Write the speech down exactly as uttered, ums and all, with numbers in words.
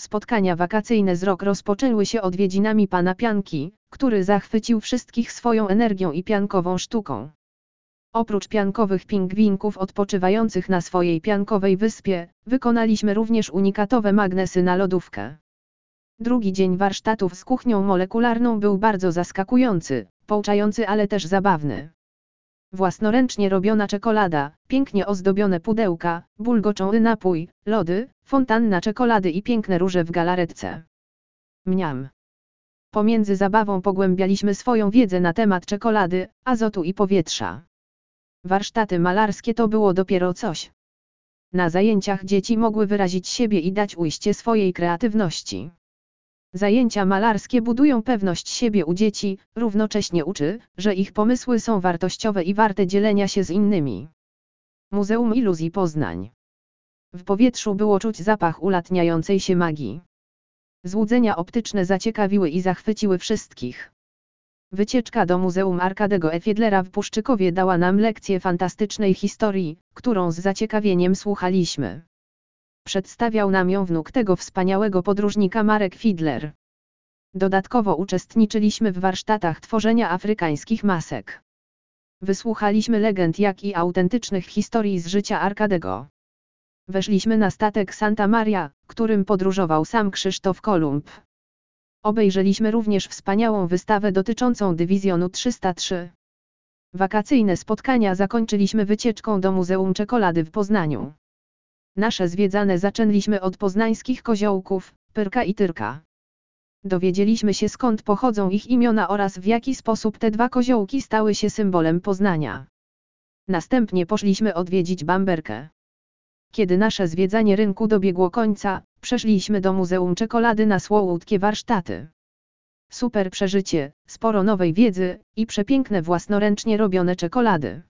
Spotkania wakacyjne z rok rozpoczęły się odwiedzinami pana Pianki, który zachwycił wszystkich swoją energią i piankową sztuką. Oprócz piankowych pingwinków odpoczywających na swojej piankowej wyspie, wykonaliśmy również unikatowe magnesy na lodówkę. Drugi dzień warsztatów z kuchnią molekularną był bardzo zaskakujący, pouczający, ale też zabawny. Własnoręcznie robiona czekolada, pięknie ozdobione pudełka, bulgoczący napój, lody, fontanna czekolady i piękne róże w galaretce. Mniam. Pomiędzy zabawą pogłębialiśmy swoją wiedzę na temat czekolady, azotu i powietrza. Warsztaty malarskie to było dopiero coś. Na zajęciach dzieci mogły wyrazić siebie i dać ujście swojej kreatywności. Zajęcia malarskie budują pewność siebie u dzieci, równocześnie uczy, że ich pomysły są wartościowe i warte dzielenia się z innymi. Muzeum Iluzji Poznań. W powietrzu było czuć zapach ulatniającej się magii. Złudzenia optyczne zaciekawiły i zachwyciły wszystkich. Wycieczka do Muzeum Arkadego Fiedlera w Puszczykowie dała nam lekcję fantastycznej historii, którą z zaciekawieniem słuchaliśmy. Przedstawiał nam ją wnuk tego wspaniałego podróżnika Marek Fiedler. Dodatkowo uczestniczyliśmy w warsztatach tworzenia afrykańskich masek. Wysłuchaliśmy legend, jak i autentycznych historii z życia Arkadego. Weszliśmy na statek Santa Maria, którym podróżował sam Krzysztof Kolumb. Obejrzeliśmy również wspaniałą wystawę dotyczącą dywizjonu trzysta trzy. Wakacyjne spotkania zakończyliśmy wycieczką do Muzeum Czekolady w Poznaniu. Nasze zwiedzane zaczęliśmy od poznańskich koziołków, Pyrka i Tyrka. Dowiedzieliśmy się, skąd pochodzą ich imiona oraz w jaki sposób te dwa koziołki stały się symbolem Poznania. Następnie poszliśmy odwiedzić Bamberkę. Kiedy nasze zwiedzanie rynku dobiegło końca, przeszliśmy do Muzeum Czekolady na słodkie warsztaty. Super przeżycie, sporo nowej wiedzy i przepiękne własnoręcznie robione czekolady.